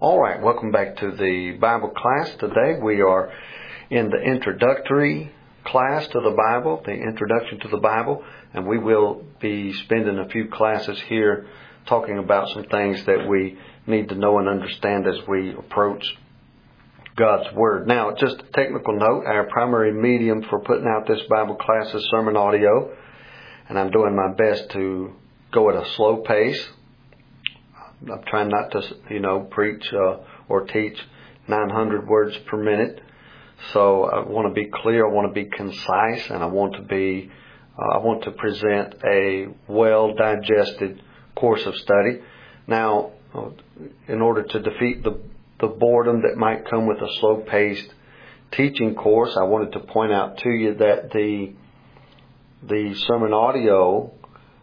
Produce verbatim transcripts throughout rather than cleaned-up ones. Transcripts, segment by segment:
All right, welcome back to the Bible class. Today we are in the introductory class to the Bible, the introduction to the Bible, and we will be spending a few classes here talking about some things that we need to know and understand as we approach God's Word. Now, just a technical note, our primary medium for putting out this Bible class is sermon audio, and I'm doing my best to go at a slow pace. I'm trying not to, you know, preach uh, or teach nine hundred words per minute. So I want to be clear, I want to be concise, and I want to be, uh, I want to present a well-digested course of study. Now, in order to defeat the, the boredom that might come with a slow-paced teaching course, I wanted to point out to you that the the sermon audio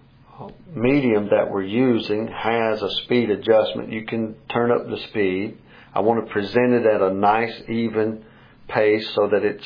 medium that we're using has a speed adjustment. You can turn up the speed. I want to present it at a nice, even pace so that it's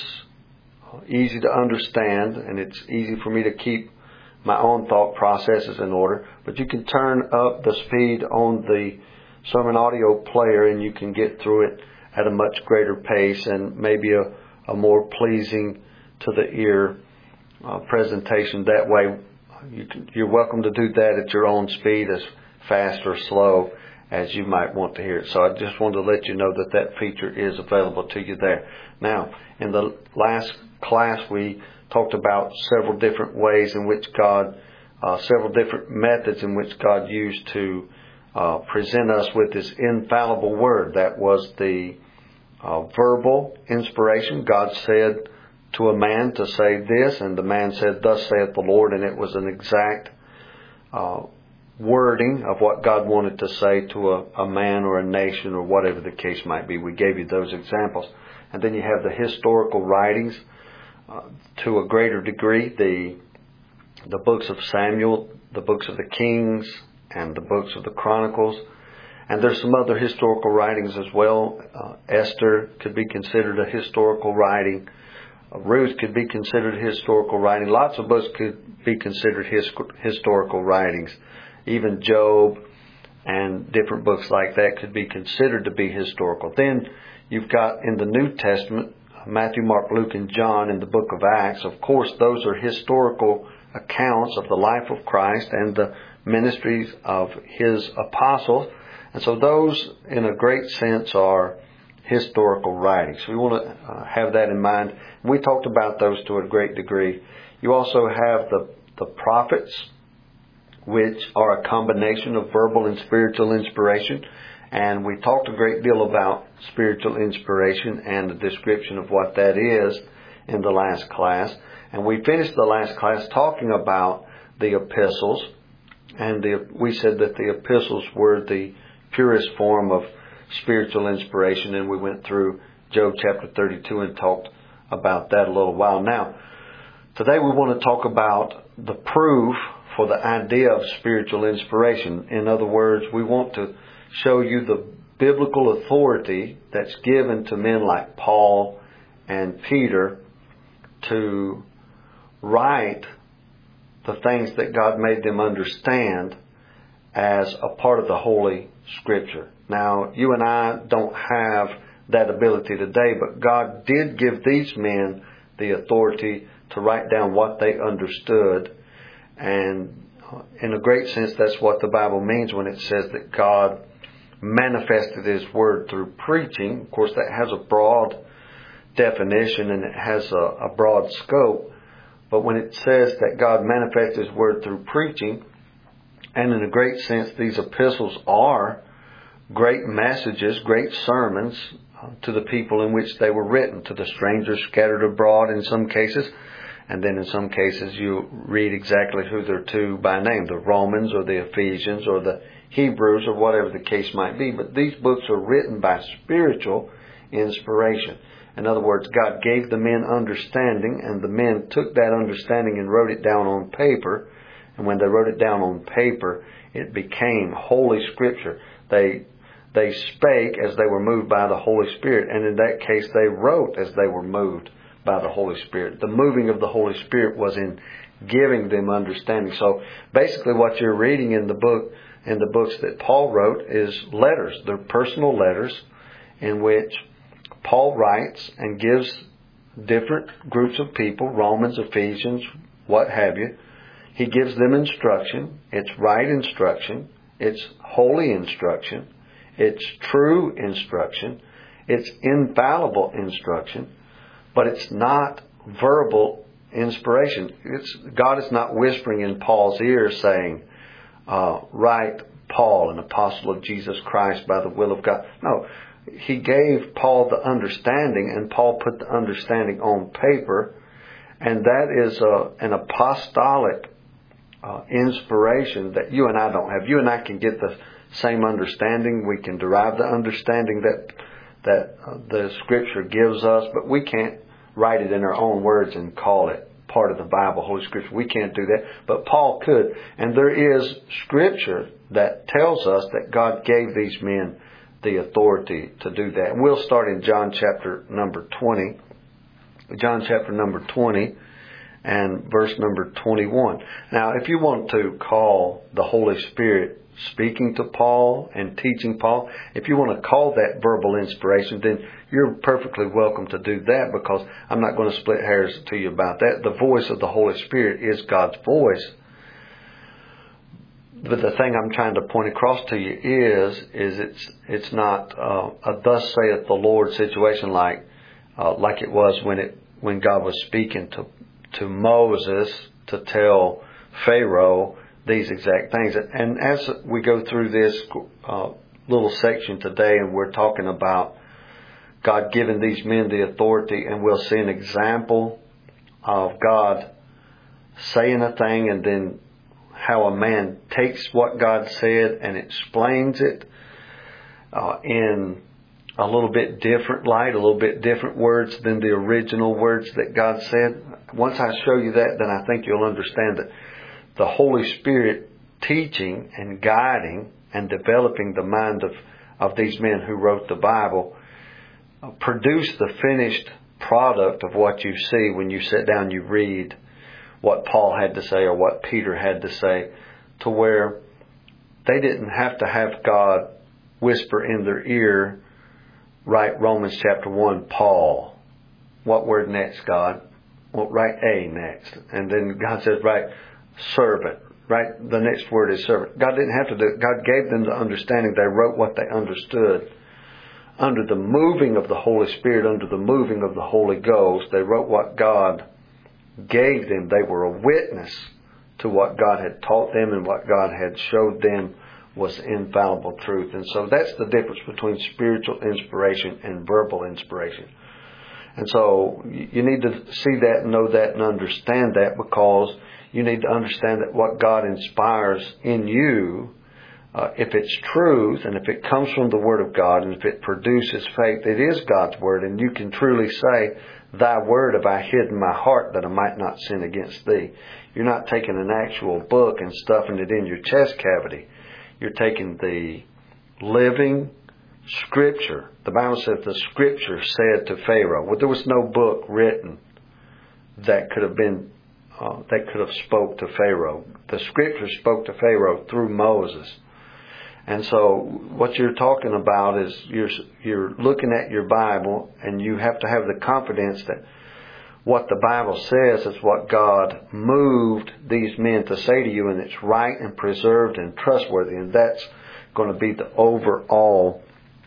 easy to understand and it's easy for me to keep my own thought processes in order. But you can turn up the speed on the sermon audio player and you can get through it at a much greater pace and maybe a, a more pleasing to the ear uh, presentation. That way, You can, you're welcome to do that at your own speed, as fast or slow as you might want to hear it. So I just wanted to let you know that that feature is available to you there. Now, in the last class, we talked about several different ways in which God, uh, several different methods in which God used to uh, present us with His infallible Word. That was the uh, verbal inspiration. God said to a man to say this, and the man said, "Thus saith the Lord," and it was an exact uh, wording of what God wanted to say to a, a man or a nation or whatever the case might be. We gave you those examples. And then you have the historical writings uh, to a greater degree, the the books of Samuel, the books of the Kings, and the books of the Chronicles. And there's some other historical writings as well. Uh, Esther could be considered a historical writing. Ruth could be considered historical writing. Lots of books could be considered his, historical writings. Even Job and different books like that could be considered to be historical. Then you've got in the New Testament, Matthew, Mark, Luke, and John in the book of Acts. Of course, those are historical accounts of the life of Christ and the ministries of His apostles. And so those, in a great sense, are historical writings. We want to uh, have that in mind. We talked about those to a great degree. You also have the, the prophets, which are a combination of verbal and spiritual inspiration. And we talked a great deal about spiritual inspiration and the description of what that is in the last class. And we finished the last class talking about the epistles. And the, we said that the epistles were the purest form of spiritual inspiration, and we went through Job chapter thirty-two and talked about that a little while. Now, today we want to talk about the proof for the idea of spiritual inspiration. In other words, we want to show you the biblical authority that's given to men like Paul and Peter to write the things that God made them understand as a part of the Holy Scripture. Now, you and I don't have that ability today, but God did give these men the authority to write down what they understood. And in a great sense, that's what the Bible means when it says that God manifested His Word through preaching. Of course, that has a broad definition and it has a, a broad scope. But when it says that God manifested His Word through preaching, and in a great sense, these epistles are great messages, great sermons to the people in which they were written, to the strangers scattered abroad in some cases. And then in some cases you read exactly who they're to by name, the Romans or the Ephesians or the Hebrews or whatever the case might be. But these books are written by spiritual inspiration. In other words, God gave the men understanding, and the men took that understanding and wrote it down on paper. And when they wrote it down on paper, it became Holy Scripture. They they spake as they were moved by the Holy Spirit. And in that case, they wrote as they were moved by the Holy Spirit. The moving of the Holy Spirit was in giving them understanding. So basically what you're reading in the book in the books that Paul wrote is letters. They're personal letters in which Paul writes and gives different groups of people, Romans, Ephesians, what have you. He gives them instruction. It's right instruction. It's holy instruction. It's true instruction. It's infallible instruction. But it's not verbal inspiration. It's, God is not whispering in Paul's ear saying, uh, write Paul, an apostle of Jesus Christ by the will of God. No, he gave Paul the understanding, and Paul put the understanding on paper, and that is a, an apostolic uh, inspiration that you and I don't have. You and I can get the same understanding. We can derive the understanding that that uh, the Scripture gives us, but we can't write it in our own words and call it part of the Bible, Holy Scripture. We can't do that, but Paul could. And there is Scripture that tells us that God gave these men the authority to do that. And we'll start in John chapter number twenty. John chapter number twenty and verse number twenty-one. Now, if you want to call the Holy Spirit speaking to Paul and teaching Paul, if you want to call that verbal inspiration, then you're perfectly welcome to do that, because I'm not going to split hairs to you about that. The voice of the Holy Spirit is God's voice. But the thing I'm trying to point across to you is, is it's it's not uh, a thus saith the Lord situation like uh, like it was when it when God was speaking to to Moses to tell Pharaoh these exact things. And as we go through this uh, little section today, and we're talking about God giving these men the authority, and we'll see an example of God saying a thing and then how a man takes what God said and explains it uh, in a little bit different light, a little bit different words than the original words that God said. Once I show you that, then I think you'll understand that the Holy Spirit teaching and guiding and developing the mind of, of these men who wrote the Bible uh, produced the finished product of what you see when you sit down, you read what Paul had to say or what Peter had to say, to where they didn't have to have God whisper in their ear, write Romans chapter one, Paul. What word next, God? Well, write A next. And then God says, write servant. Right? The next word is servant. God didn't have to do it. God gave them the understanding. They wrote what they understood. Under the moving of the Holy Spirit, under the moving of the Holy Ghost, they wrote what God gave them. They were a witness to what God had taught them and what God had showed them was infallible truth. And so that's the difference between spiritual inspiration and verbal inspiration. And so you need to see that and know that and understand that, because you need to understand that what God inspires in you, uh, if it's truth and if it comes from the Word of God and if it produces faith, it is God's Word. And you can truly say, Thy word have I hid in my heart that I might not sin against Thee. You're not taking an actual book and stuffing it in your chest cavity. You're taking the living Scripture. The Bible says the Scripture said to Pharaoh. Well, there was no book written that could have been uh, that could have spoke to Pharaoh. The Scripture spoke to Pharaoh through Moses. And so what you're talking about is you're you're looking at your Bible, and you have to have the confidence that what the Bible says is what God moved these men to say to you, and it's right and preserved and trustworthy. And that's going to be the overall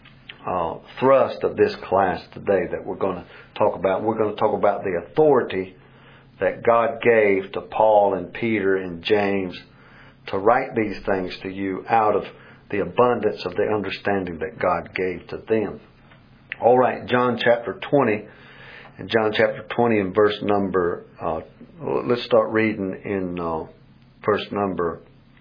uh, thrust of this class today that we're going to talk about. We're going to talk about the authority that God gave to Paul and Peter and James to write these things to you out of the abundance of the understanding that God gave to them. All right, John chapter twenty, and John chapter twenty and verse number, uh, let's start reading in uh, verse number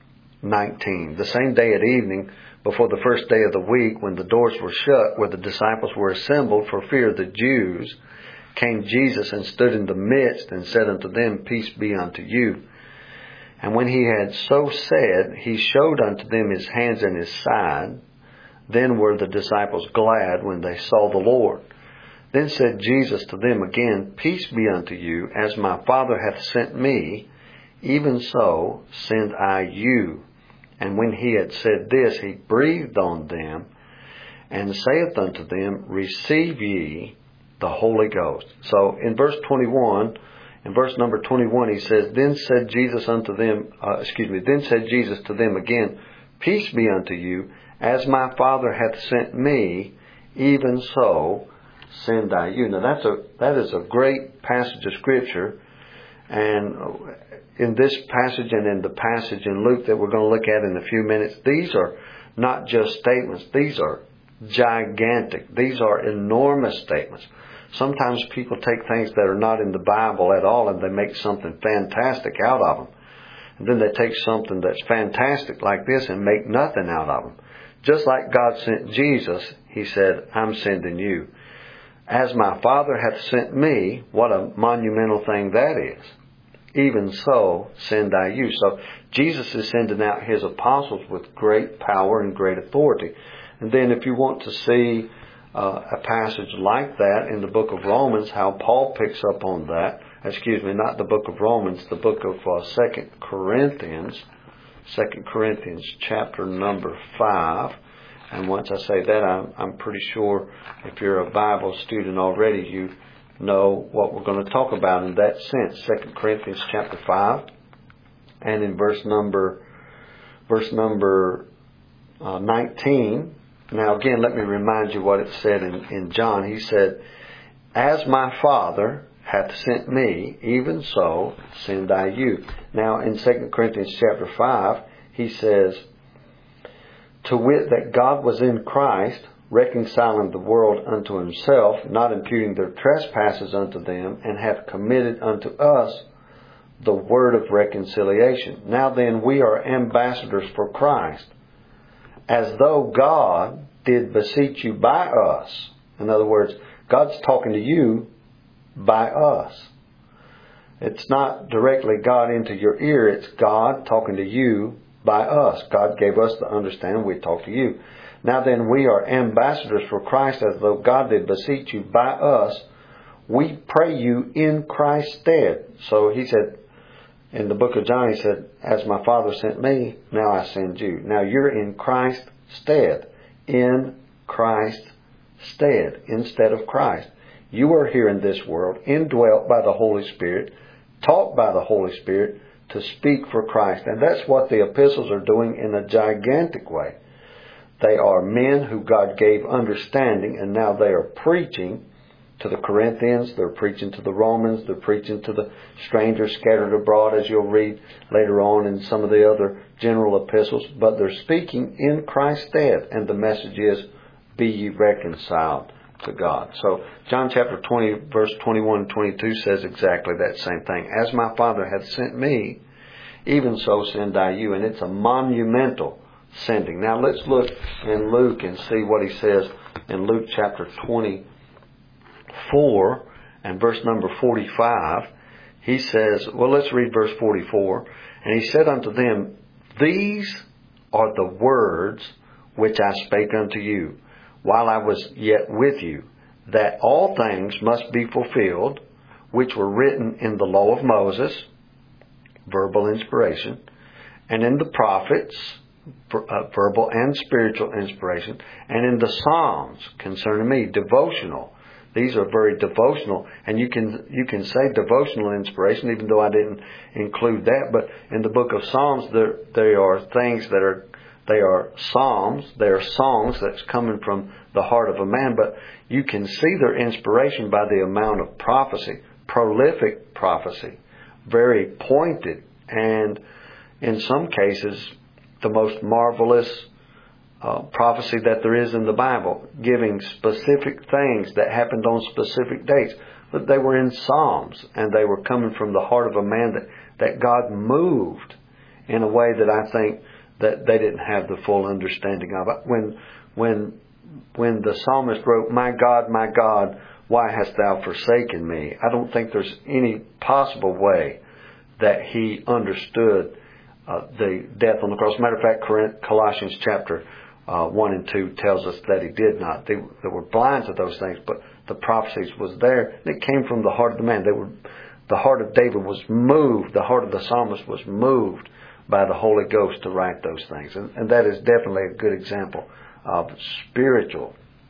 nineteen. The same day at evening, before the first day of the week, when the doors were shut, where the disciples were assembled for fear of the Jews, came Jesus and stood in the midst and said unto them, Peace be unto you. And when he had so said, he showed unto them his hands and his side. Then were the disciples glad when they saw the Lord. Then said Jesus to them again, Peace be unto you, as my Father hath sent me, even so send I you. And when he had said this, he breathed on them, and saith unto them, Receive ye the Holy Ghost. So in verse twenty-one, in verse number twenty-one, he says, Then said Jesus unto them, uh, excuse me, then said Jesus to them again, Peace be unto you, as my Father hath sent me, even so send I you. Now that's a that is a great passage of Scripture, and in this passage and in the passage in Luke that we're going to look at in a few minutes, these are not just statements. These are gigantic. These are enormous statements. Sometimes people take things that are not in the Bible at all and they make something fantastic out of them. And then they take something that's fantastic like this and make nothing out of them. Just like God sent Jesus, He said, I'm sending you. As my Father hath sent me, what a monumental thing that is. Even so, send I you. So Jesus is sending out His apostles with great power and great authority. And then if you want to see uh, a passage like that in the book of Romans, how Paul picks up on that, excuse me, not the book of Romans, the book of uh, Second Corinthians, Second Corinthians chapter number five. And once I say that, I'm, I'm pretty sure if you're a Bible student already, you know what we're going to talk about in that sense. Second Corinthians chapter five, and in verse number verse number uh, nineteen. Now again, let me remind you what it said in, in John. He said, As my Father hath sent me, even so send I you. Now in Second Corinthians chapter five, he says, To wit, that God was in Christ, reconciling the world unto Himself, not imputing their trespasses unto them, and hath committed unto us the word of reconciliation. Now then, we are ambassadors for Christ, as though God did beseech you by us. In other words, God's talking to you by us. It's not directly God into your ear, it's God talking to you by us. God gave us the understanding, we talk to you. Now then, we are ambassadors for Christ, as though God did beseech you by us. We pray you in Christ's stead. So he said, in the book of John, he said, As my Father sent me, now I send you. Now you're in Christ's stead. In Christ's stead. Instead of Christ. You are here in this world, indwelt by the Holy Spirit, taught by the Holy Spirit, to speak for Christ. And that's what the epistles are doing in a gigantic way. They are men who God gave understanding, and now they are preaching to the Corinthians, they're preaching to the Romans, they're preaching to the strangers scattered abroad, as you'll read later on in some of the other general epistles. But they're speaking in Christ's stead, and the message is, Be ye reconciled to God. So John chapter twenty, verse twenty-one and twenty-two says exactly that same thing. As my Father hath sent me, even so send I you. And it's a monumental sending. Now let's look in Luke and see what he says in Luke chapter twenty-four and verse number forty-five. He says, well, let's read verse forty-four. And he said unto them, These are the words which I spake unto you, while I was yet with you, that all things must be fulfilled, which were written in the law of Moses, verbal inspiration, and in the prophets, verbal and spiritual inspiration, and in the Psalms concerning me, devotional. These are very devotional, and you can you can say devotional inspiration, even though I didn't include that. But in the book of Psalms, there there are things that are they are psalms, they are songs that's coming from the heart of a man. But you can see their inspiration by the amount of prophecy, prolific prophecy, very pointed, and in some cases the most marvelous Uh, prophecy that there is in the Bible, giving specific things that happened on specific dates. But they were in Psalms, and they were coming from the heart of a man that, that God moved in a way that I think that they didn't have the full understanding of it. When, when, when the psalmist wrote, My God, my God, why hast thou forsaken me? I don't think there's any possible way that he understood uh, the death on the cross. Matter of fact, Colossians chapter Uh, one and two tells us that he did not. They, they were blind to those things, but the prophecies was there. And it came from the heart of the man. They were, the heart of David was moved. The heart of the psalmist was moved by the Holy Ghost to write those things. And, and that is definitely a good example of spiritual,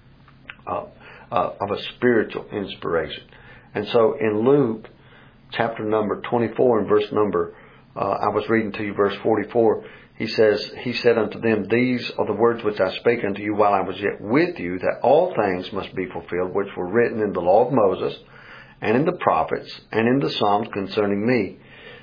uh, uh, of a spiritual inspiration. And so in Luke chapter number twenty-four and verse number, uh, I was reading to you verse forty-four, he says, He said unto them, These are the words which I spake unto you while I was yet with you, that all things must be fulfilled, which were written in the law of Moses, and in the prophets, and in the Psalms concerning me.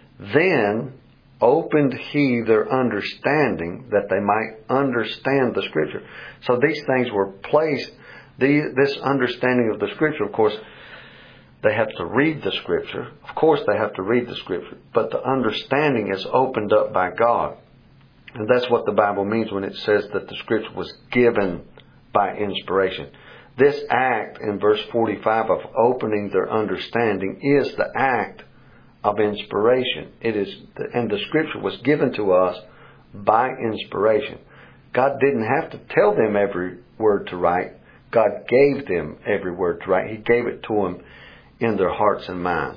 Then opened he their understanding, that they might understand the Scripture. So these things were placed, the, this understanding of the Scripture, of course, they have to read the Scripture. Of course they have to read the Scripture. But the understanding is opened up by God. And that's what the Bible means when it says that the Scripture was given by inspiration. This act in verse forty-five of opening their understanding is the act of inspiration. It is, and the Scripture was given to us by inspiration. God didn't have to tell them every word to write. God gave them every word to write. He gave it to them in their hearts and minds.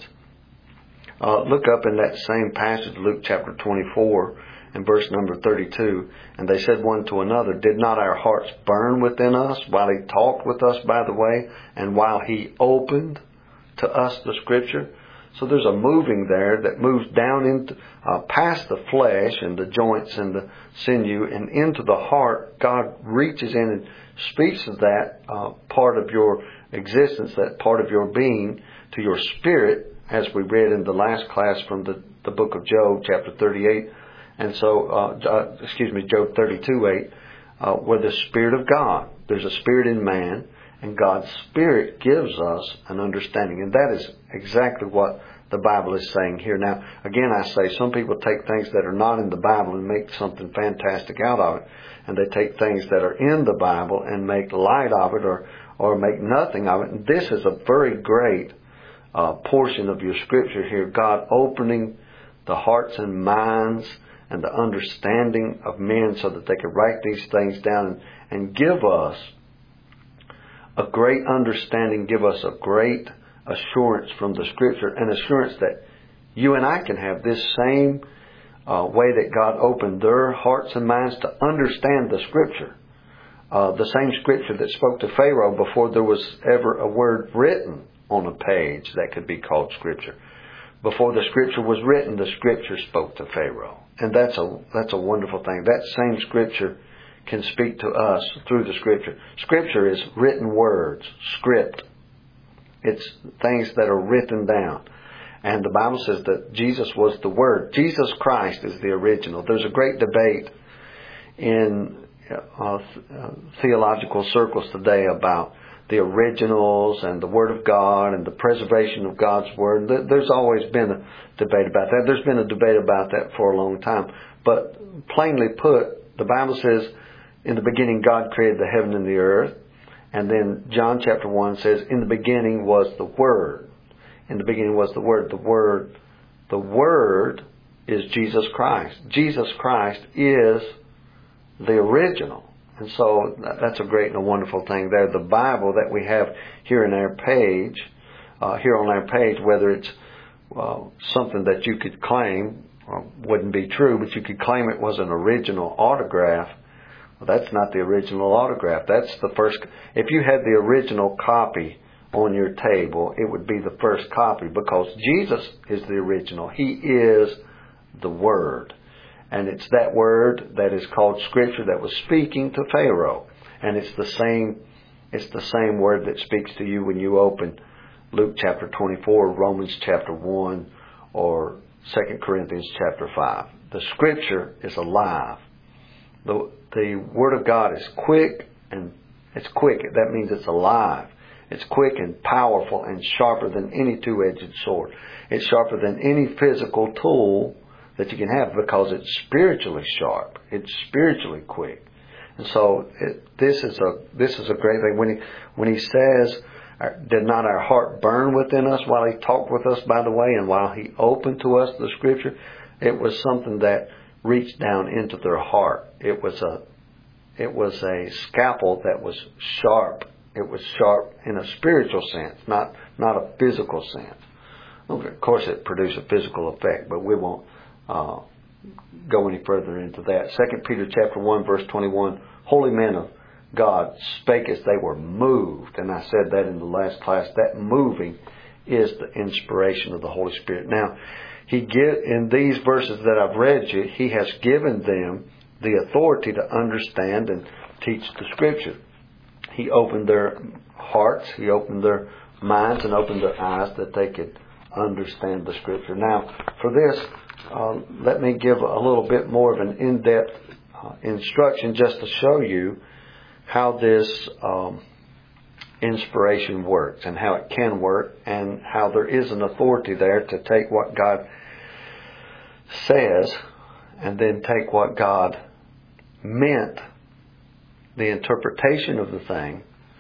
Uh, look up in that same passage, Luke chapter twenty-four, and verse number thirty-two. And they said one to another, Did not our hearts burn within us while he talked with us by the way, and while he opened to us the Scripture? So there's a moving there that moves down into uh, past the flesh and the joints and the sinew and into the heart. God reaches in and speaks to that uh, part of your existence, that part of your being, to your spirit, as we read in the last class from the, the book of Job, chapter thirty-eight. And so, uh, uh, excuse me, Job thirty-two eight, uh, where the Spirit of God, there's a spirit in man, and God's Spirit gives us an understanding. And that is exactly what the Bible is saying here. Now, again, I say some people take things that are not in the Bible and make something fantastic out of it. And they take things that are in the Bible and make light of it or, or make nothing of it. And this is a very great uh, portion of your Scripture here. God opening the hearts and minds and the understanding of men so that they could write these things down and, and give us a great understanding, give us a great assurance from the Scripture, an assurance that you and I can have this same uh, way that God opened their hearts and minds to understand the Scripture. Uh, the same Scripture that spoke to Pharaoh before there was ever a word written on a page that could be called Scripture. Before the Scripture was written, the Scripture spoke to Pharaoh. And that's a that's a wonderful thing. That same Scripture can speak to us through the Scripture. Scripture is written words, script. It's things that are written down. And the Bible says that Jesus was the Word. Jesus Christ is the original. There's a great debate in uh, theological circles today about the originals and the Word of God and the preservation of God's Word. There's always been a debate about that. There's been a debate about that for a long time. But plainly put, the Bible says, in the beginning God created the heaven and the earth. And then John chapter one says, in the beginning was the Word. In the beginning was the Word. The Word, the Word is Jesus Christ. Jesus Christ is the original. And so that's a great and a wonderful thing there. The Bible that we have here in our page, uh, here on our page, whether it's uh, something that you could claim, or wouldn't be true, but you could claim it was an original autograph. Well, that's not the original autograph. That's the first. If you had the original copy on your table, it would be the first copy because Jesus is the original. He is the Word. And it's that Word that is called Scripture that was speaking to Pharaoh. And it's the same, it's the same Word that speaks to you when you open Luke chapter twenty-four, Romans chapter one, or Second Corinthians chapter five. The Scripture is alive. The, the Word of God is quick, and it's quick. That means it's alive. It's quick and powerful and sharper than any two-edged sword. It's sharper than any physical tool that you can have because it's spiritually sharp. It's spiritually quick. And so it, this is a this is a great thing. When he when he says, "Did not our heart burn within us while he talked with us by the way, and while he opened to us the Scripture," it was something that reached down into their heart. It was a it was a scalpel that was sharp. It was sharp in a spiritual sense, not not a physical sense. Okay, of course, it produced a physical effect, but we won't uh, go any further into that. Second Peter chapter one, verse twenty-one, holy men of God spake as they were moved. And I said that in the last class. That moving is the inspiration of the Holy Spirit. Now, he give, in these verses that I've read you, he has given them the authority to understand and teach the Scripture. He opened their hearts, he opened their minds, and opened their eyes that they could understand the Scripture. Now, for this, uh, let me give a little bit more of an in-depth uh, instruction just to show you how this um, inspiration works and how it can work, and how there is an authority there to take what God says and then take what God meant, the interpretation of the thing,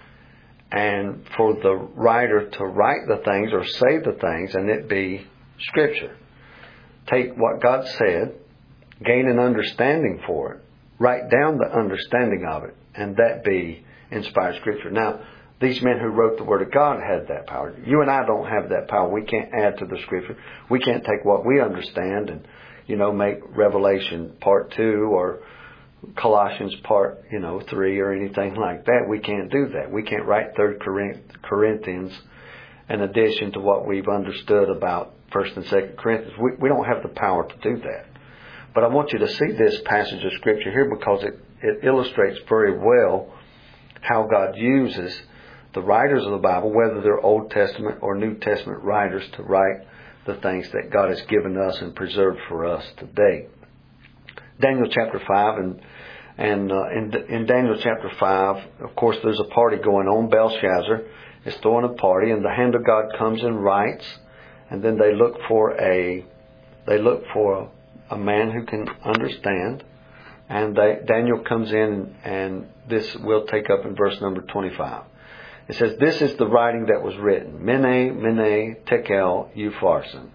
and for the writer to write the things or say the things and it be Scripture. Take what God said, gain an understanding for it, write down the understanding of it, and that be inspired Scripture. Now, these men who wrote the Word of God had that power. You and I don't have that power. We can't add to the Scripture. We can't take what we understand and, you know, make Revelation part two or Colossians part, you know, three or anything like that. We can't do that. We can't write Third Corinthians in addition to what we've understood about First and Second Corinthians. We, we don't have the power to do that. But I want you to see this passage of Scripture here because it, it illustrates very well how God uses the writers of the Bible, whether they're Old Testament or New Testament writers, to write the things that God has given us and preserved for us today. Daniel chapter five, and and uh, in, in Daniel chapter five, of course, there's a party going on. Belshazzar is throwing a party, and the hand of God comes and writes, and then they look for a they look for a, a man who can understand, and they, Daniel comes in, and this we'll take up in verse number twenty-five. It says, "This is the writing that was written: Mene, Mene, Tekel, Upharsin."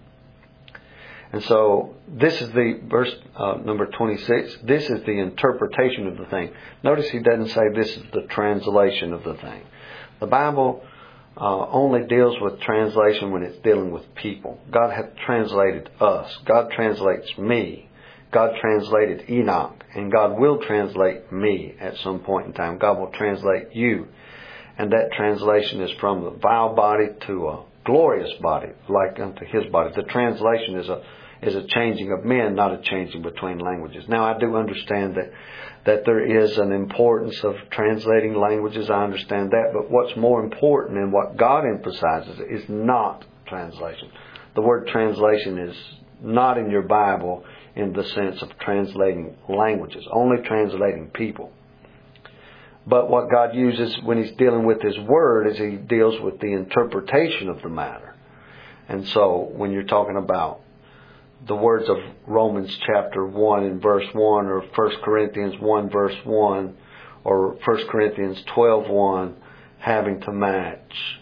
And so this is the verse uh, number twenty-six. This is the interpretation of the thing. Notice he doesn't say this is the translation of the thing. The Bible uh, only deals with translation when it's dealing with people. God hath translated us. God translates me. God translated Enoch. And God will translate me at some point in time. God will translate you. And that translation is from a vile body to a glorious body, like unto His body. The translation is a is a changing of men, not a changing between languages. Now, I do understand that that there is an importance of translating languages. I understand that. But what's more important and what God emphasizes is not translation. The word translation is not in your Bible in the sense of translating languages, only translating people. But what God uses when He's dealing with His Word is He deals with the interpretation of the matter. And so when you're talking about the words of Romans chapter one and verse one, or First Corinthians one verse one, or First Corinthians twelve one, having to match.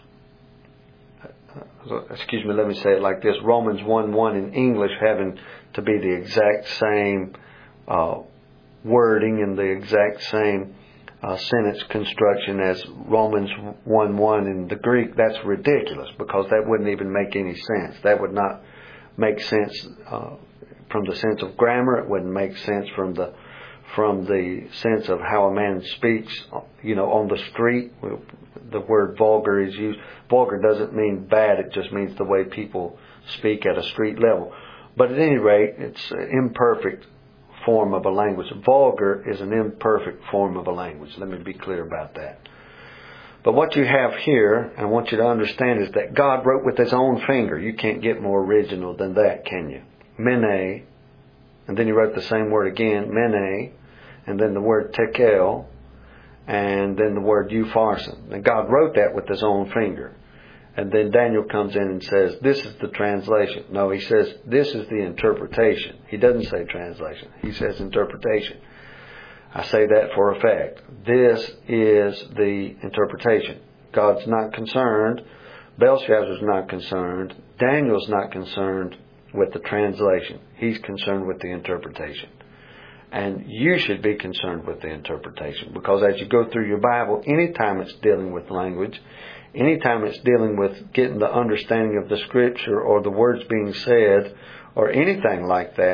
Excuse me, let me say it like this. Romans one one in English having to be the exact same uh, wording and the exact same uh, sentence construction as Romans one one in the Greek. That's ridiculous, because that wouldn't even make any sense. That would not make sense uh, from the sense of grammar. It wouldn't make sense from the from the sense of how a man speaks, you know, on the street. The word vulgar is used. Vulgar doesn't mean bad. It just means the way people speak at a street level. But at any rate, it's an imperfect form of a language. Vulgar is an imperfect form of a language. Let me be clear about that. But what you have here, I want you to understand, is that God wrote with His own finger. You can't get more original than that, can you? Mene, and then He wrote the same word again, Mene, and then the word Tekel, and then the word Upharsin. And God wrote that with His own finger. And then Daniel comes in and says, this is the translation. No, he says, this is the interpretation. He doesn't say translation. He says interpretation. I say that for a fact. This is the interpretation. God's not concerned. Belshazzar's not concerned. Daniel's not concerned with the translation. He's concerned with the interpretation. And you should be concerned with the interpretation, because as you go through your Bible, anytime it's dealing with language, anytime it's dealing with getting the understanding of the Scripture or the words being said or anything like that,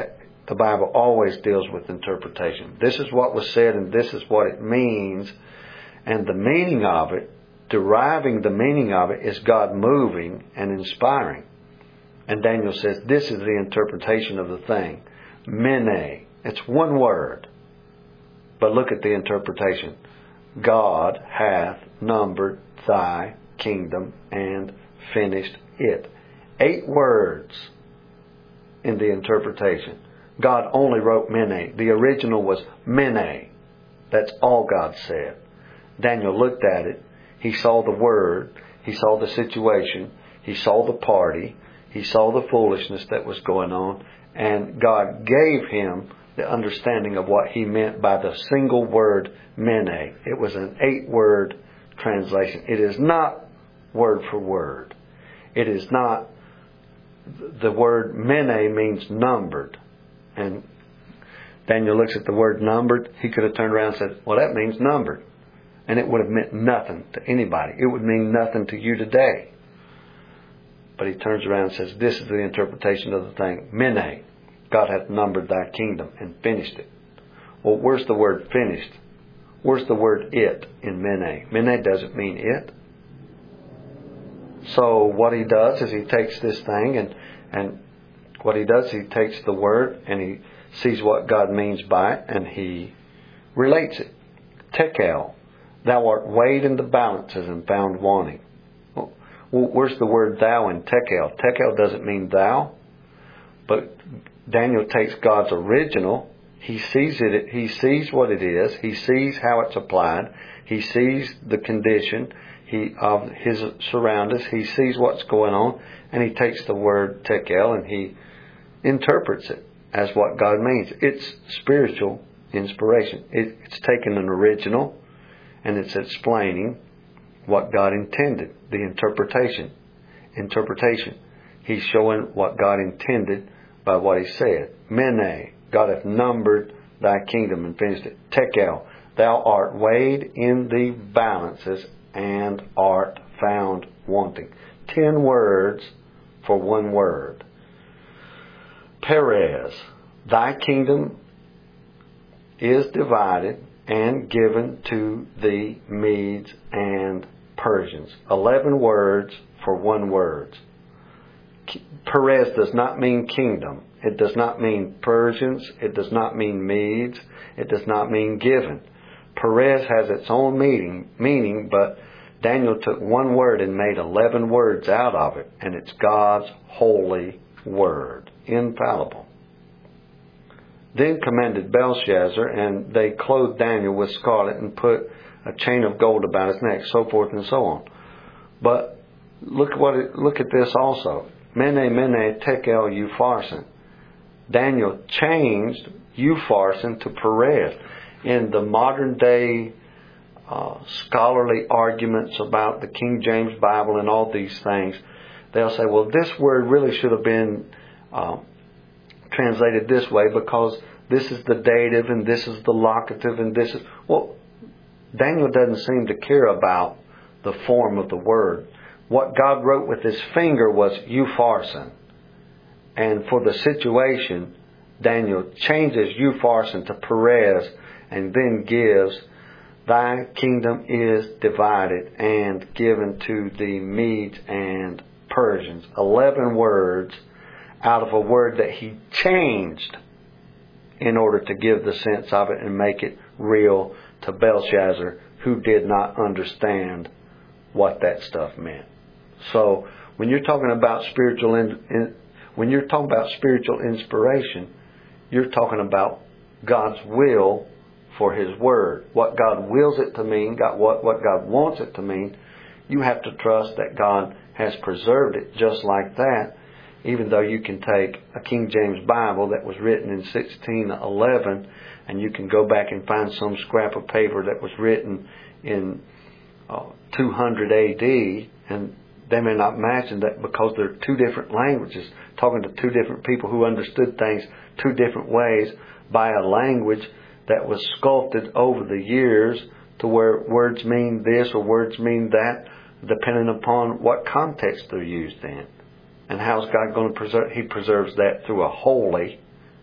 The Bible always deals with interpretation. This is what was said and this is what it means. And the meaning of it, deriving the meaning of it, is God moving and inspiring. And Daniel says, this is the interpretation of the thing. Mene. It's one word. But look at the interpretation. God hath numbered thy kingdom and finished it. Eight words in the interpretation. God only wrote Mene. The original was Mene. That's all God said. Daniel looked at it. He saw the word. He saw the situation. He saw the party. He saw the foolishness that was going on. And God gave him the understanding of what he meant by the single word Mene. It was an eight-word translation. It is not word for word. It is not... The word Mene means numbered. And Daniel looks at the word numbered. He could have turned around and said, well, that means numbered. And it would have meant nothing to anybody. It would mean nothing to you today. But he turns around and says, this is the interpretation of the thing. Mene. God hath numbered thy kingdom and finished it. Well, where's the word finished? Where's the word it in Mene? Mene doesn't mean it. So what he does is he takes this thing and, and what he does, he takes the word and he sees what God means by it and he relates it. Tekel, thou art weighed in the balances and found wanting. Well, where's the word thou in Tekel? Tekel doesn't mean thou, but Daniel takes God's original. He sees it. He sees what it is. He sees how it's applied. He sees the condition he of his surroundings. He sees what's going on, and he takes the word tekel and he interprets it as what God means. It's spiritual inspiration. It, it's taking an original and it's explaining what God intended. The interpretation. Interpretation. He's showing what God intended by what he said. Mene, God hath numbered thy kingdom and finished it. Tekel, thou art weighed in the balances and art found wanting. Ten words for one word. Perez, thy kingdom is divided and given to the Medes and Persians. Eleven words for one word. Perez does not mean kingdom. It does not mean Persians. It does not mean Medes. It does not mean given. Perez has its own meaning, meaning, but Daniel took one word and made eleven words out of it, and it's God's holy word, infallible. Then commanded Belshazzar, and they clothed Daniel with scarlet and put a chain of gold about his neck, so forth and so on. But look what it, look at this also. Mene, mene, tekel, upharsin. Daniel changed upharsin to Perez. In the modern day uh, scholarly arguments about the King James Bible and all these things, they'll say, well, this word really should have been uh, translated this way because this is the dative and this is the locative and this is... Well, Daniel doesn't seem to care about the form of the word. What God wrote with his finger was upharsin. And for the situation, Daniel changes upharsin to Perez and then gives, thy kingdom is divided and given to the Medes and Persians. Eleven words out of a word that he changed in order to give the sense of it and make it real to Belshazzar, who did not understand what that stuff meant. So when you're talking about spiritual in, in, when you're talking about spiritual inspiration, you're talking about God's will for His Word. What God wills it to mean, God, what, what God wants it to mean, you have to trust that God has preserved it just like that, even though you can take a King James Bible that was written in sixteen eleven and you can go back and find some scrap of paper that was written in uh, two hundred A D, and they may not match in that because they're two different languages, talking to two different people who understood things two different ways by a language that was sculpted over the years to where words mean this or words mean that, depending upon what context they're used in. And how's God going to preserve? He preserves that through a holy,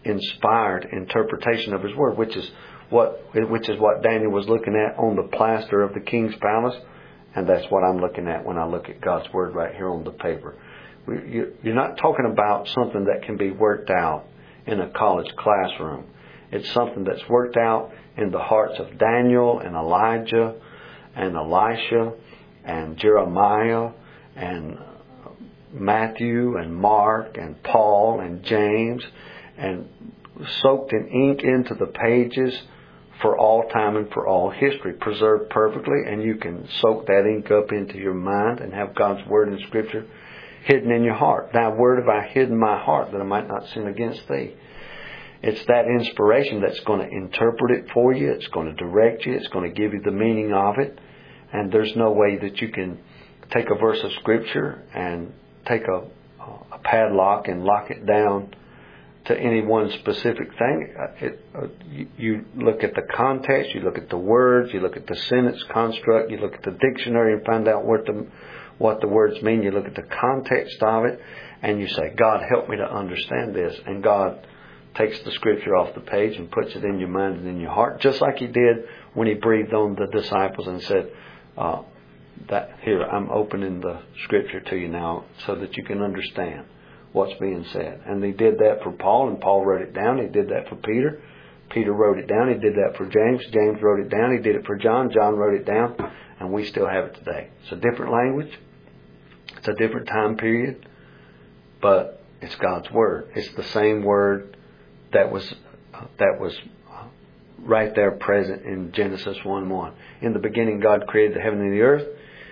inspired interpretation of His Word, which is what which is what Daniel was looking at on the plaster of the king's palace, and that's what I'm looking at when I look at God's Word right here on the paper. You're not talking about something that can be worked out in a college classroom. It's something that's worked out in the hearts of Daniel and Elijah and Elisha and Jeremiah and Matthew and Mark and Paul and James, and soaked in ink into the pages for all time and for all history, preserved perfectly, and you can soak that ink up into your mind and have God's Word in Scripture hidden in your heart. Thy word have I hidden in my heart, that I might not sin against thee. It's that inspiration that's going to interpret it for you. It's going to direct you. It's going to give you the meaning of it. And there's no way that you can take a verse of Scripture and take a, a padlock and lock it down to any one specific thing. It, uh, you, you look at the context, you look at the words, you look at the sentence construct, you look at the dictionary and find out what the what the words mean. You look at the context of it, and you say, God, help me to understand this. And God takes the Scripture off the page and puts it in your mind and in your heart, just like He did when He breathed on the disciples and said, uh, "That here, I'm opening the Scripture to you now so that you can understand what's being said." And He did that for Paul, and Paul wrote it down. He did that for Peter. Peter wrote it down. He did that for James. James wrote it down. He did it for John. John wrote it down. And we still have it today. It's a different language. It's a different time period. But it's God's Word. It's the same Word that was uh, that was uh, right there present in Genesis one one. In the beginning, God created the heaven and the earth.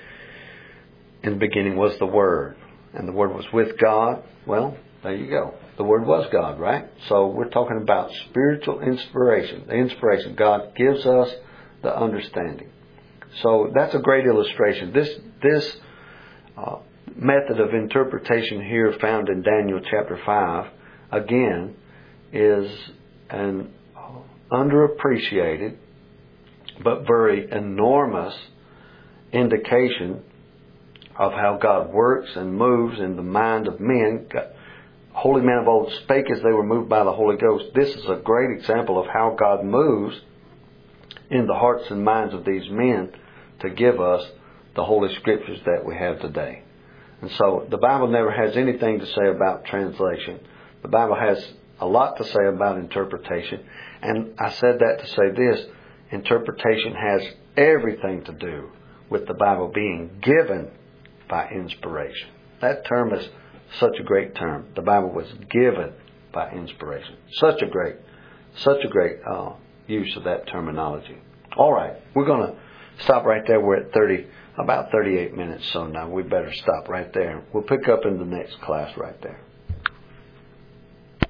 In the beginning was the Word. And the Word was with God. Well, there you go. The Word was God, right? So we're talking about spiritual inspiration. The inspiration. God gives us the understanding. So that's a great illustration. This this uh, method of interpretation here found in Daniel chapter five, again, is an underappreciated but very enormous indication of how God works and moves in the mind of men. Holy men of old spake as they were moved by the Holy Ghost. This is a great example of how God moves in the hearts and minds of these men to give us the Holy Scriptures that we have today. And so the Bible never has anything to say about translation. The Bible has a lot to say about interpretation. And I said that to say this: interpretation has everything to do with the Bible being given by inspiration. That term is such a great term. The Bible was given by inspiration. Such a great, such a great uh, use of that terminology. All right, we're going to stop right there. We're at thirty, about thirty-eight minutes, so now we better stop right there. We'll pick up in the next class right there.